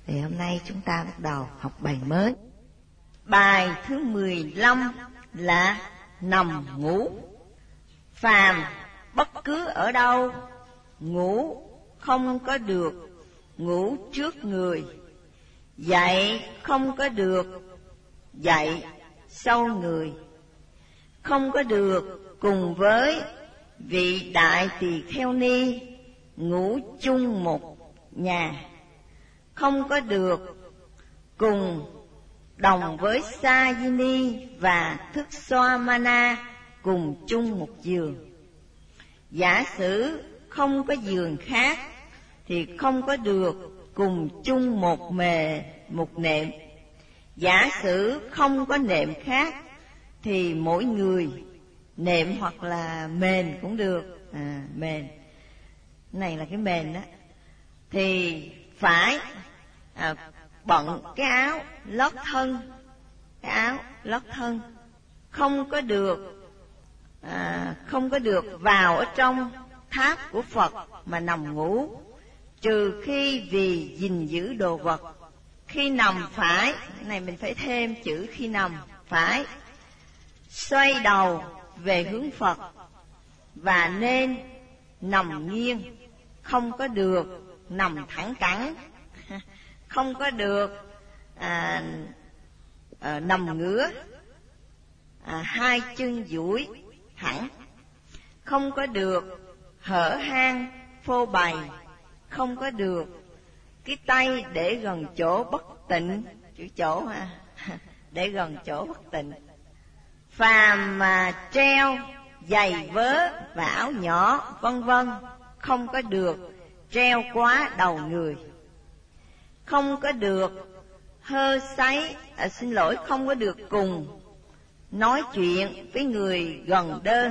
Thì hôm nay chúng ta bắt đầu học bài mới. Bài thứ 15 là nằm ngủ. Phàm bất cứ ở đâu, ngủ không có được ngủ trước người, dậy không có được dậy sau người, không có được cùng với vị đại tỳ kheo ni ngủ chung một nhà, không có được cùng đồng với Sa Di Ni và Thức Xoa Mana cùng chung một giường. Giả sử không có giường khác thì không có được cùng chung một nệm. Giả sử không có nệm khác thì mỗi người nệm hoặc là mền cũng được. Mền này là cái mền đó, thì phải bận cái áo lót thân, không có được vào ở trong tháp của Phật mà nằm ngủ, trừ khi vì gìn giữ đồ vật. Khi nằm phải, cái này mình phải thêm chữ khi nằm, phải xoay đầu về hướng Phật và nên nằm nghiêng, không có được nằm thẳng cẳng, không có được nằm ngửa, hai chân duỗi thẳng, không có được hở hang phô bày, không có được cái tay để gần chỗ bất tịnh, chữ chỗ để gần chỗ bất tịnh. Phàm mà treo giày vớ và áo nhỏ vân vân, không có được treo quá đầu người, không có được không có được cùng nói chuyện với người gần đơn,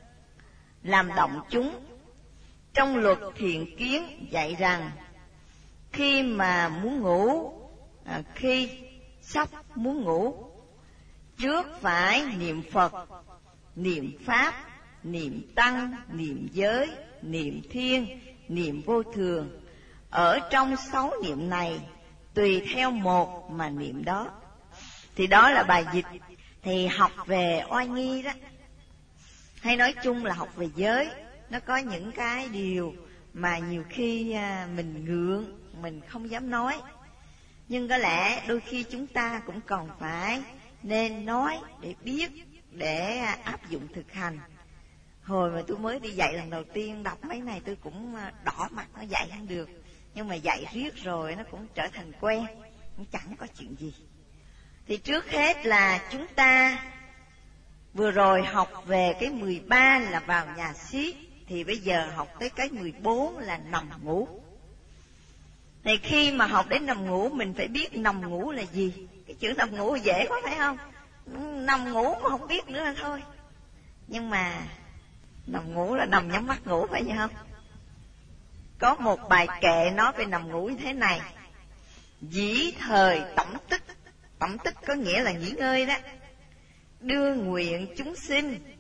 làm động chúng. Trong luật thiện kiến dạy rằng khi mà muốn ngủ, khi sắp muốn ngủ, trước phải niệm Phật, niệm Pháp, niệm Tăng, niệm Giới, niệm Thiên, niệm Vô Thường. Ở trong 6 niệm này, tùy theo một mà niệm đó. Thì đó là bài dịch. Thì học về oai nghi đó, hay nói chung là học về giới, nó có những cái điều mà nhiều khi mình ngượng, mình không dám nói. Nhưng có lẽ đôi khi chúng ta cũng còn phải nên nói để biết, để áp dụng thực hành. Hồi mà tôi mới đi dạy lần đầu tiên, đọc mấy này tôi cũng đỏ mặt, nó dạy không được. Nhưng mà dạy riết rồi nó cũng trở thành quen, cũng chẳng có chuyện gì. Thì trước hết là chúng ta vừa rồi học về cái 13 là vào nhà xiết, thì bây giờ học tới cái 14 là nằm ngủ. Thì khi mà học đến nằm ngủ, mình phải biết nằm ngủ là gì. Cái chữ nằm ngủ dễ quá phải không? Nằm ngủ mà không biết nữa là thôi. Nhưng mà nằm ngủ là nằm nhắm mắt ngủ, phải vậy không? Có một bài kệ nói về nằm ngủ như thế này: dĩ thời tổng tức. Tổng tức có nghĩa là nghỉ ngơi đó. Đưa nguyện chúng sinh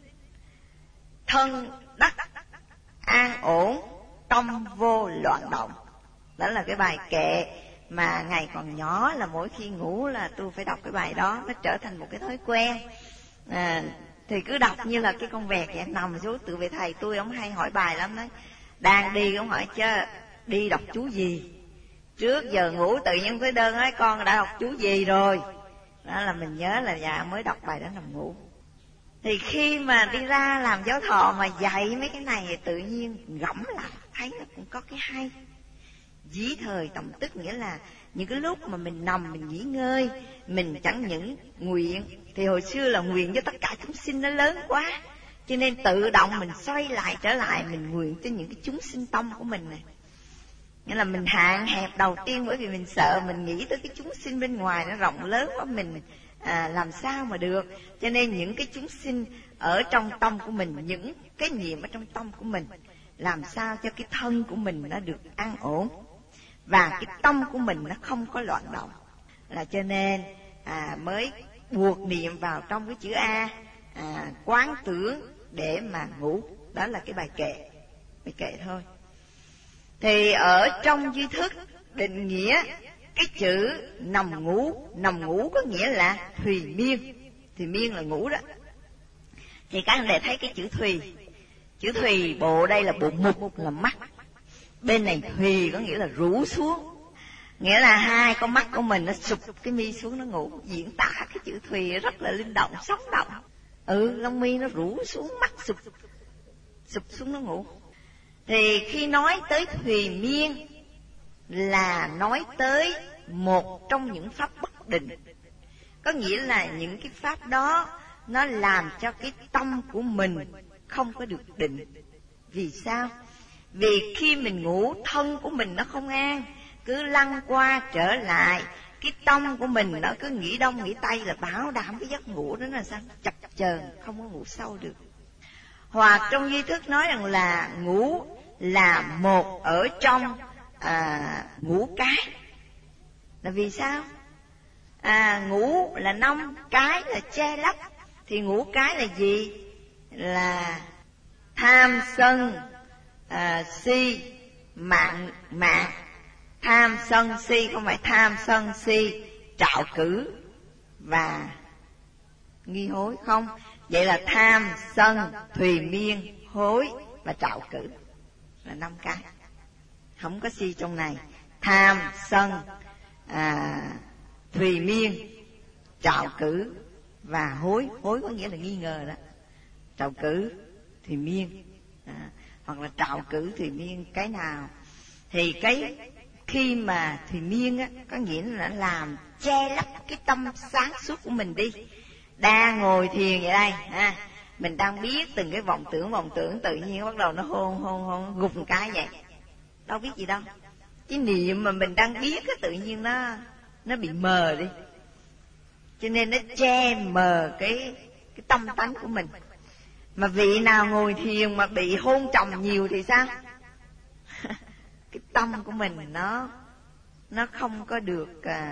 thân đắc an ổn, tâm vô loạn động. Đó là cái bài kệ mà ngày còn nhỏ là mỗi khi ngủ là tôi phải đọc cái bài đó. Nó trở thành một cái thói quen. Thì cứ đọc như là cái con vẹt vậy, nằm xuống. Tự về thầy tôi, ông hay hỏi bài lắm đấy. Đang đi ông hỏi chứ đi đọc chú gì. Trước giờ ngủ tự nhiên tới đơn nói con đã đọc chú gì rồi. Đó là mình nhớ là dạ mới đọc bài đó nằm ngủ. Thì khi mà đi ra làm giáo thọ mà dạy mấy cái này thì tự nhiên gẫm lại thấy nó cũng có cái hay. Dĩ thời tổng tức nghĩa là những cái lúc mà mình nằm mình nghỉ ngơi, mình chẳng những nguyện. Thì hồi xưa là nguyện cho tất cả chúng sinh nó lớn quá, cho nên tự động mình xoay lại trở lại, mình nguyện cho những cái chúng sinh tâm của mình này. Nghĩa là mình hạn hẹp đầu tiên, bởi vì mình sợ mình nghĩ tới cái chúng sinh bên ngoài nó rộng lớn quá, mình làm sao mà được. Cho nên những cái chúng sinh ở trong tâm của mình, những cái niệm ở trong tâm của mình, làm sao cho cái thân của mình nó được an ổn và cái tâm của mình nó không có loạn động. Là cho nên mới buộc niệm vào trong cái chữ A, quán tưởng để mà ngủ. Đó là cái bài kệ thôi. Thì ở trong duy thức định nghĩa cái chữ nằm ngủ có nghĩa là thùy miên là ngủ đó. Thì các anh đệ thấy cái chữ thùy bộ đây là bộ mục là mắt, bên này thùy có nghĩa là rũ xuống, nghĩa là hai con mắt của mình nó sụp cái mi xuống nó ngủ. Diễn tả cái chữ thùy rất là linh động, sống động. Lông mi nó rũ xuống, mắt sụp xuống nó ngủ. Thì khi nói tới thùy miên là nói tới một trong những pháp bất định, có nghĩa là những cái pháp đó nó làm cho cái tâm của mình không có được định. Vì sao? Vì khi mình ngủ, thân của mình nó không an, cứ lăn qua trở lại, cái tâm của mình nó cứ nghĩ đông nghĩ tây, là bảo đảm cái giấc ngủ đó là sao? Chập chờn, không có ngủ sâu được. Hoặc trong duy thức nói rằng là ngủ là một ở trong ngũ cái. Là vì sao? Ngũ là nông, cái là che lấp. Thì ngũ cái là gì? Là tham sân si mạng. Tham sân si, không phải tham sân si trạo cử và nghi hối không. Vậy là tham sân thùy miên hối và trạo cử là 5 cái, không có si trong này. Tham sân thùy miên trạo cử và hối có nghĩa là nghi ngờ đó. Trạo cử thùy miên hoặc là trạo cử thùy miên cái nào. Thì cái khi mà thùy miên á, có nghĩa là làm che lấp cái tâm sáng suốt của mình đi. Đang ngồi thiền vậy đây mình đang biết từng cái vọng tưởng, tự nhiên bắt đầu nó hôn gục một cái vậy, đâu biết gì đâu. Cái niệm mà mình đang biết á, tự nhiên nó bị mờ đi, cho nên nó che mờ cái tâm tánh của mình. Mà vị nào ngồi thiền mà bị hôn trầm nhiều thì sao? Cái tâm của mình nó không có được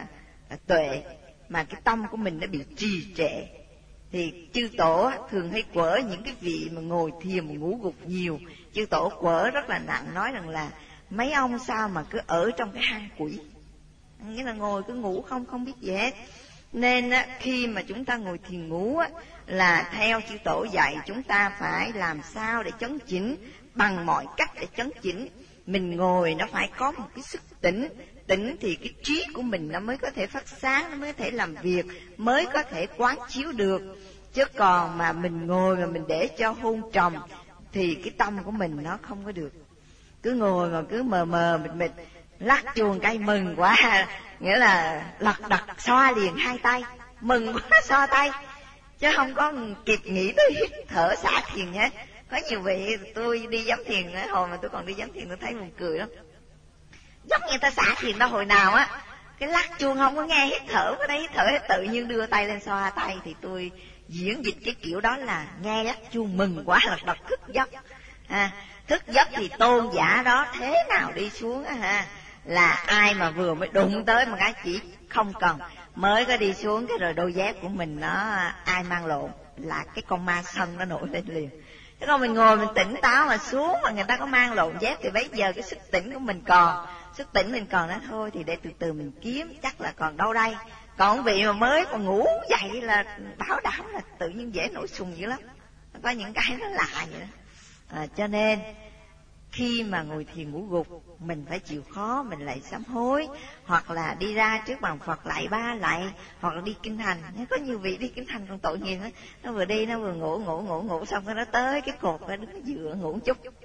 tuệ, mà cái tâm của mình nó bị trì trệ. Thì chư tổ thường hay quở những cái vị mà ngồi thiền mà ngủ gục nhiều. Chư tổ quở rất là nặng, nói rằng là mấy ông sao mà cứ ở trong cái hang quỷ, nghĩa là ngồi cứ ngủ không biết gì hết. Nên khi mà chúng ta ngồi thiền ngủ là theo chư tổ dạy chúng ta phải làm sao để chấn chỉnh, bằng mọi cách để chấn chỉnh. Mình ngồi nó phải có một cái sức tỉnh thì cái trí của mình nó mới có thể phát sáng, nó mới có thể làm việc, mới có thể quán chiếu được. Chứ còn mà mình ngồi mà mình để cho hôn trầm thì cái tâm của mình nó không có được. Cứ ngồi mà cứ mờ mịt, lắc chuông cái mừng quá, nghĩa là lật đật xoa liền hai tay, mừng quá xoa tay, chứ không có kịp nghĩ tới hít thở xả thiền nhé. Có nhiều vị tôi đi giám thiền, hồi mà tôi còn đi giám thiền tôi thấy buồn cười lắm. Giống như ta xả thiền đó hồi nào á, cái lắc chuông không có nghe hít thở, cái đấy hít thở tự nhiên đưa tay lên xoa tay. Thì tôi diễn dịch cái kiểu đó là nghe lắc chuông mừng quá là đọc thức giấc. Thức giấc thì tôn giả đó thế nào đi xuống là ai mà vừa mới đụng tới một cái chỉ không cần mới có đi xuống, cái rồi đôi dép của mình nó ai mang lộn là cái con ma sân nó nổi lên liền. Thế còn mình ngồi mình tỉnh táo mà xuống mà người ta có mang lộn dép thì bây giờ cái sức tỉnh của mình còn, sức tỉnh mình còn đó thôi, thì để từ từ mình kiếm chắc là còn đâu đây. Còn vị mà mới còn ngủ dậy là bảo đảm là tự nhiên dễ nổi sùng dữ lắm, có những cái nó lạ vậy đó. Cho nên khi mà ngồi thiền ngủ gục mình phải chịu khó, mình lại sám hối, hoặc là đi ra trước bàn Phật lạy 3 lạy, hoặc là đi kinh hành. Có nhiều vị đi kinh hành còn tội nghiệp á, nó vừa đi nó vừa ngủ xong cái nó tới cái cột nó đứng dựa ngủ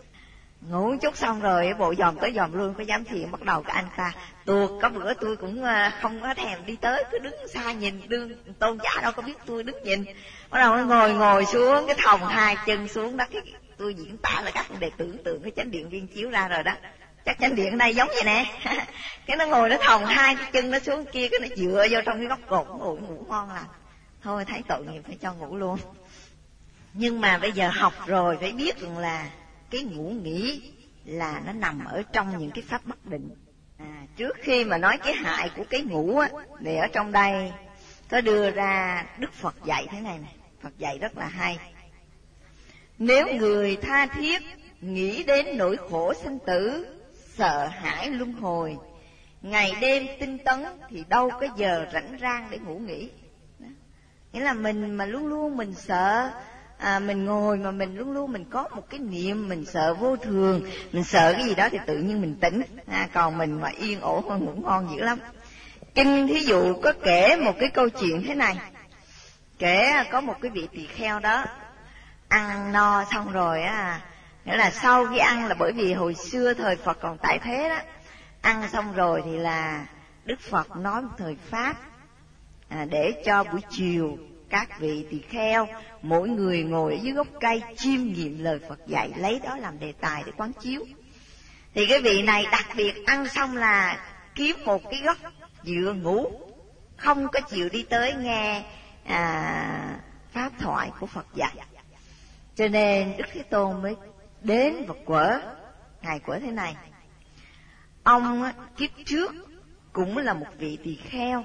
một chút xong rồi bộ dòm tới dòm luôn, có dám thiền bắt đầu cái anh ta tuột. Có bữa tôi cũng không có thèm đi tới, cứ đứng xa nhìn, đương tôn giả đâu có biết tôi đứng nhìn, bắt đầu nó ngồi xuống cái thòng hai chân xuống đó. Cái tôi diễn tả là các vấn đề tưởng tượng cái chánh điện viên chiếu ra rồi đó, chắc chánh điện ở đây giống vậy nè. Cái nó ngồi nó thòng hai cái chân nó xuống kia, cái nó dựa vô trong cái góc cột, ngủ ngon lành. Thôi thấy tội nghiệp phải cho ngủ luôn. Nhưng mà bây giờ học rồi phải biết rằng là cái ngủ nghỉ là nó nằm ở trong những cái pháp bất định. Trước khi mà nói cái hại của cái ngủ á, thì ở trong đây có đưa ra Đức Phật dạy thế này này, Phật dạy rất là hay. Nếu người tha thiết nghĩ đến nỗi khổ sinh tử, sợ hãi luân hồi, ngày đêm tinh tấn thì đâu có giờ rảnh rang để ngủ nghỉ. Nghĩa là mình mà luôn luôn mình sợ, mình ngồi mà mình luôn luôn mình có một cái niệm mình sợ vô thường, mình sợ cái gì đó thì tự nhiên mình tỉnh. Còn mình mà yên ổn mà ngủ ngon dữ lắm. Kinh thí dụ có kể một cái câu chuyện thế này. Kể có một cái vị tỳ kheo đó ăn no xong rồi nghĩa là sau khi ăn là bởi vì hồi xưa thời Phật còn tại thế đó, ăn xong rồi thì là Đức Phật nói một thời pháp để cho buổi chiều các vị tỳ kheo mỗi người ngồi ở dưới gốc cây chiêm nghiệm lời Phật dạy, lấy đó làm đề tài để quán chiếu. Thì cái vị này đặc biệt ăn xong là kiếm một cái góc dựa ngủ, không có chịu đi tới nghe pháp thoại của Phật dạy. Cho nên Đức Thế Tôn mới đến và quở. Ngài quở thế này: ông kiếp trước cũng là một vị tỳ kheo,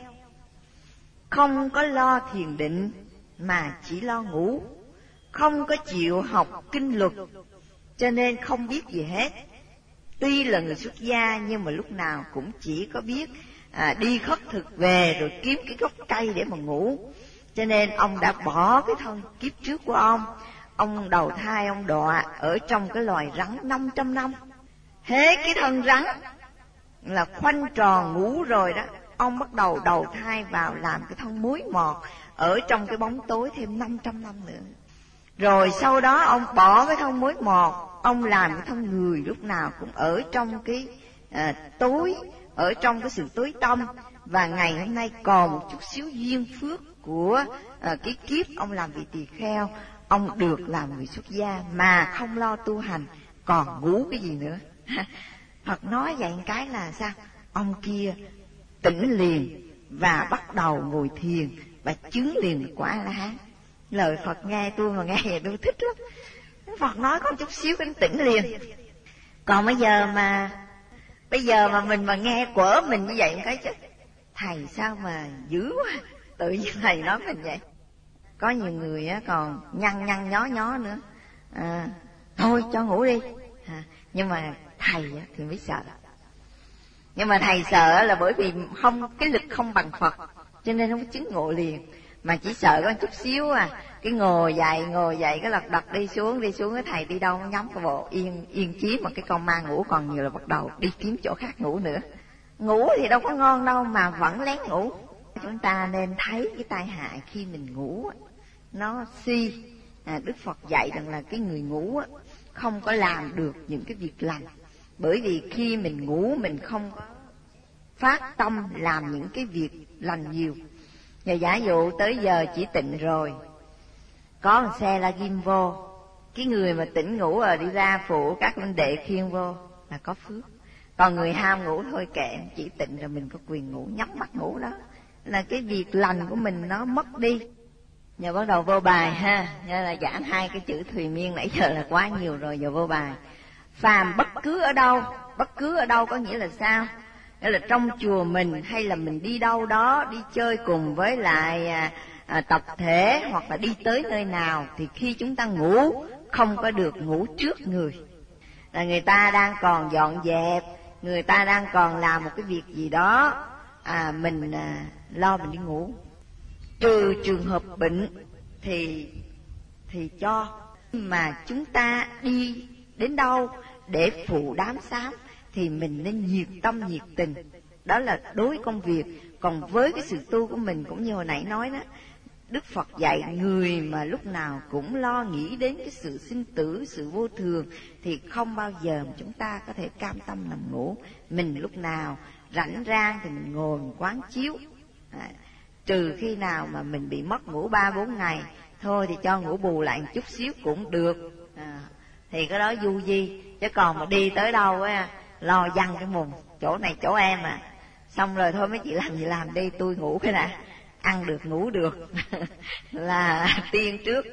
không có lo thiền định mà chỉ lo ngủ, không có chịu học kinh luật, cho nên không biết gì hết. Tuy là người xuất gia nhưng mà lúc nào cũng chỉ có biết đi khất thực về rồi kiếm cái gốc cây để mà ngủ. Cho nên ông đã bỏ cái thân kiếp trước của ông đầu thai ông đọa ở trong cái loài rắn 500 năm. Hết cái thân rắn là khoanh tròn ngủ rồi đó, ông bắt đầu đầu thai vào làm cái thân muối mọt ở trong cái bóng tối thêm 500 năm nữa. Rồi sau đó ông bỏ cái thân muối mọt, ông làm cái thân người lúc nào cũng ở trong cái tối, ở trong cái sự tối tăm. Và ngày hôm nay còn một chút xíu duyên phước của cái kiếp ông làm vị tỳ kheo, ông được làm người xuất gia mà không lo tu hành, còn ngủ cái gì nữa. Phật nói vậy cái là sao? Ông kia tỉnh liền và bắt đầu ngồi thiền và chứng liền quả A-la-hán. Lời Phật nghe tôi mà nghe vậy tôi thích lắm. Phật nói có một chút xíu cái tỉnh liền. Còn bây giờ mà mình mà nghe quở mình như vậy một cái chứ, thầy sao mà dữ quá, tự nhiên thầy nói mình vậy. Có nhiều người còn nhăn nhó nữa, thôi cho ngủ đi. Nhưng mà thầy thì mới sợ. Nhưng mà thầy sợ là bởi vì cái lực không bằng Phật, cho nên không có chứng ngộ liền, mà chỉ sợ có chút xíu cái ngồi dậy cái lật đật đi xuống cái thầy đi đâu nhắm cái bộ yên chí mà cái con ma ngủ còn nhiều là bắt đầu đi kiếm chỗ khác ngủ nữa. Ngủ thì đâu có ngon đâu mà vẫn lén ngủ. Chúng ta nên thấy cái tai hại khi mình ngủ nó si. Đức Phật dạy rằng là cái người ngủ không có làm được những cái việc lành, bởi vì khi mình ngủ mình không phát tâm làm những cái việc lành nhiều. Và giả dụ tới giờ chỉ tịnh rồi, có một xe la ghim vô, cái người mà tỉnh ngủ rồi đi ra phụ các huynh đệ khiêng vô là có phước. Còn người ham ngủ thôi kệ, chỉ tịnh rồi mình có quyền ngủ, nhắm mắt ngủ đó là cái việc lành của mình nó mất đi. Giờ bắt đầu vô bài ha, như là giảng 2 cái chữ thùy miên nãy giờ là quá nhiều rồi, giờ vô bài. Phàm bất cứ ở đâu có nghĩa là sao? Nghĩa là trong chùa mình hay là mình đi đâu đó, đi chơi cùng với lại tập thể hoặc là đi tới nơi nào, thì khi chúng ta ngủ không có được ngủ trước người. Là người ta đang còn dọn dẹp, người ta đang còn làm một cái việc gì đó, mình lo mình đi ngủ. Trừ trường hợp bệnh thì cho, mà chúng ta đi đến đâu để phụ đám xám thì mình nên nhiệt tâm nhiệt tình, đó là đối công việc. Còn với cái sự tu của mình cũng như hồi nãy nói đó, Đức Phật dạy người mà lúc nào cũng lo nghĩ đến cái sự sinh tử, sự vô thường thì không bao giờ mà chúng ta có thể cam tâm nằm ngủ. Mình lúc nào rảnh rang thì mình ngồi mình quán chiếu. Trừ khi nào mà mình bị mất ngủ 3-4 ngày, thôi thì cho ngủ bù lại một chút xíu cũng được, thì cái đó du di. Chứ còn mà đi tới đâu lo văng cái mùng, chỗ này chỗ em xong rồi thôi mấy chị làm gì làm đi, tôi ngủ cái đã, ăn được ngủ được là tiên trước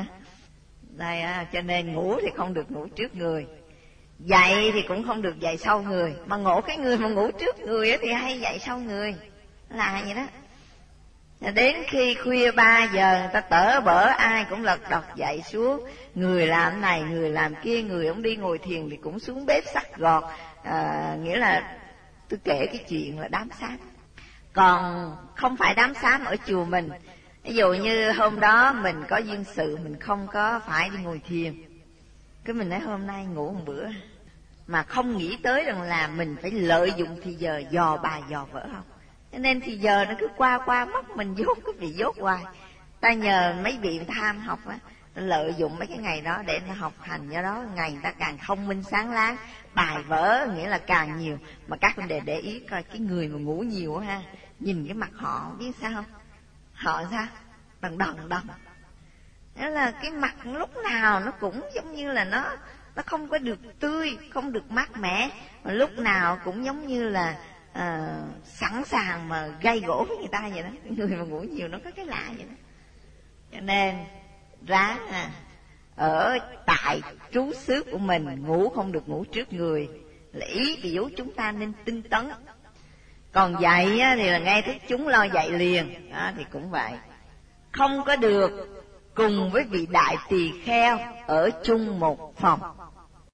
đây. Cho nên ngủ thì không được ngủ trước người, dậy thì cũng không được dậy sau người. Mà ngộ cái người mà ngủ trước người thì hay dậy sau người, là vậy đó. Đến khi khuya 3 giờ người ta tở bở ai cũng lật đật dậy xuống, người làm này người làm kia, người ông đi ngồi thiền thì cũng xuống bếp sắc gọt, nghĩa là tôi kể cái chuyện là đám sám. Còn không phải đám sám ở chùa mình. Ví dụ như hôm đó mình có duyên sự, mình không có phải đi ngồi thiền, cái mình nói hôm nay ngủ một bữa, mà không nghĩ tới rằng là mình phải lợi dụng thì giờ dò bài dò vở không. Cho nên thì giờ nó cứ qua mất, mình dốt cái vị dốt hoài. Ta nhờ mấy vị tham học á, lợi dụng mấy cái ngày đó để nó học hành, do đó ngày người ta càng thông minh sáng láng, bài vở nghĩa là càng nhiều. Mà các vấn đề để ý coi cái người mà ngủ nhiều ha, nhìn cái mặt họ biết sao không? Họ sao? Đần. Đó là cái mặt lúc nào nó cũng giống như là nó không có được tươi, không được mát mẻ, mà lúc nào cũng giống như là sẵn sàng mà gây gỗ với người ta vậy đó. Người mà ngủ nhiều nó có cái lạ vậy đó. Cho nên ráng ở tại trú xứ của mình, ngủ không được ngủ trước người, là ý thì dấu chúng ta nên tinh tấn. Còn dạy thì là ngay thức chúng lo dạy liền đó, thì cũng vậy. Không có được cùng với vị đại tỳ kheo ở chung một phòng.